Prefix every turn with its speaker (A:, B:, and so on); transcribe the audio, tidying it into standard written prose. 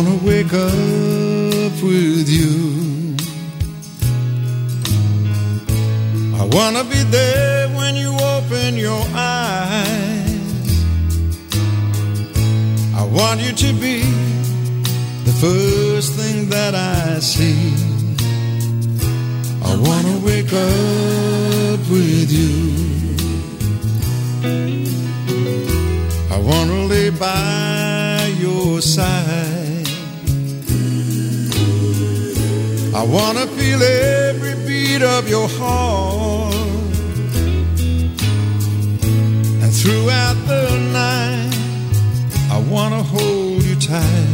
A: wanna wake up with you. I wanna be there when you open your eyes. I want you to be the first thing that I see. I wanna wake up with you. I wanna lay by your side. I wanna feel every beat of your heart. And throughout the night, I wanna hold you tight.